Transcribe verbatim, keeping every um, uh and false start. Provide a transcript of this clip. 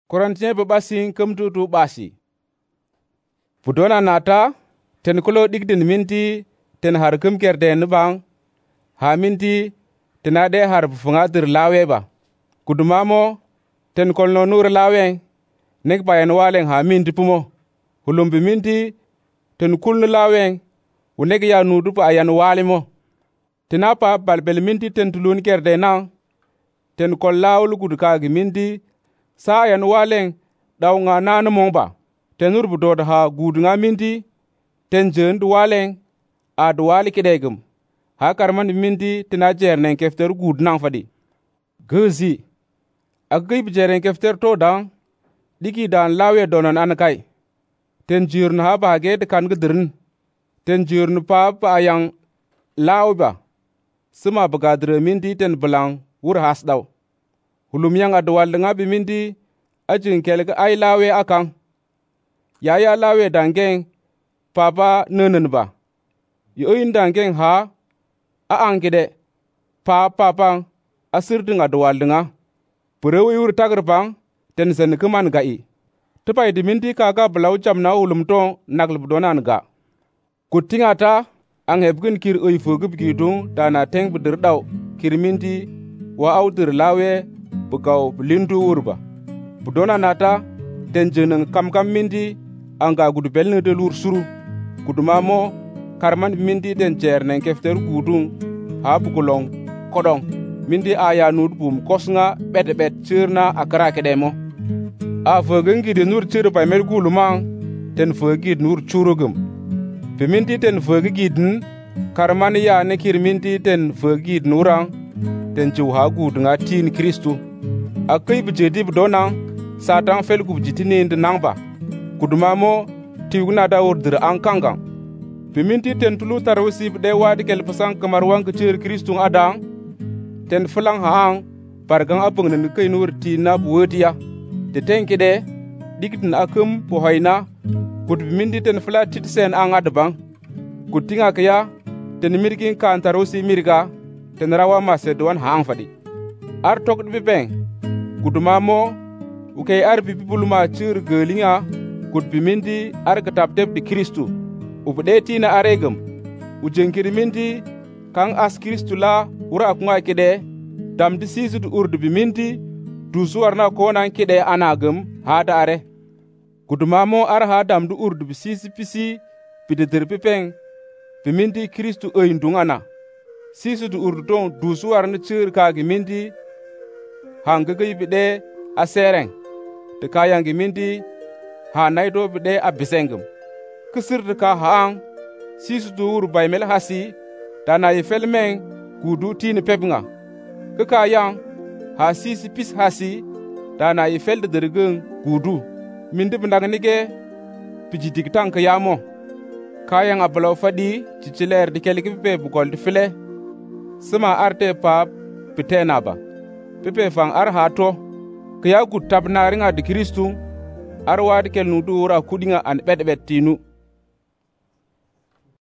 Korintiyen bu basin kumtutu basi. Pudona nata ten kulo digdin minti ten har kum kerde nubang ha minti tenade har bufunga dir lawe ba. Kudumamo ten kolno nur lawe nek bayan walen ha minti pumo. Hulumbi minti ten kulnu lawe unek ya nudu pa ayan walimo. Tenapa balbel minti ten tulun kerde na ten kol lawlu gudukagi minti sa ayan walen daw nga nanu mongba. Ten urbu dod ha gudunga minti ten jen duwalen a duwali kidegum. Ha karman minti tena jerne kefter gud nang fadi. Gezi agib jerne kefter to dang diki dan lawe donon anakai. Ten jirnu ha bage de kan gudrun. Ten jirnu pa pa ayang lawba. Sima bagadre minti ten belang wur has daw. Hulum yang adwal nga bi minti ajin kelga ay lawe akang. Yaya lawe dangeng papa nenen ba. Yoin dangeng ha a angide pa papa asir dinga dwal dinga. Purewi ur tagrpang ten sen kuman gai. Tupai di minti kaga belau jam na ulum tong naglub donan ga. Kutinga ta ang hebgun kir oi fogub gidung dana teng bedir daw kir minti wa au dir lawe bugaw blindu urba. Budona nata ten jeneng kam kam minti anga gudu belne de lur suru. Kudumamo karman minti den jerne kefter gudung ha bugulong kodong. Minti aya nud bum kosnga bet bet chirna akara kedemo. A fogeng gidi nur chir pa mer gulumang ten fogid nur churugum. Pe minti ten fogid gidn karman ya ne kir minti ten fogid nurang ten chu ha gudunga tin Kristu. Akai bujedi budonang satang fel gubjitini ind nangba. Kudumamo tiwna da ordir ankangang. Pe minti ten tulu tarwsi de wadi kel pasang kamarwang kecir Kristu adang ten fulang haang pargang apung nen kai nur ti na buwetia. Te tenki de digdin akum pohaina kud minti ten fula tit sen ang adbang. Kutinga kaya ten mirgin kan tarwsi mirga ten rawa Macedon haang fadi. Ar tok bibeng kudumamo ukay ar bibuluma chir gelinga kud biminti ar katab deb di Kristu ubdeti na aregum ujenkiri minti kang as Kristu la ura kunga kide dam di sisu urdu biminti du suwarna konan kide anagum hada are kudumamo ar ha dam du urdu bisisi pisi bidedir pipeng biminti Kristu oindungana sisu du urdu ton du suwarna chir kagi minti hanggai bide asereng de kayangi minti ha naido bide abisengum kisir de ka haang sisu dur baymel hasi dana yefelmeng kudu tini pebnga ka yang ha sisi pis hasi dana yefel de dergung kudu mindi bndagnige pijidik tank yamo kayang ablaw fadi ciciler de kelgi be bugol de file sima arte pa pitena ba pepe fang ar hato kaya gut tabna ringa de Kristu ar wadi kel nudu ura kudinga an bedbet tinu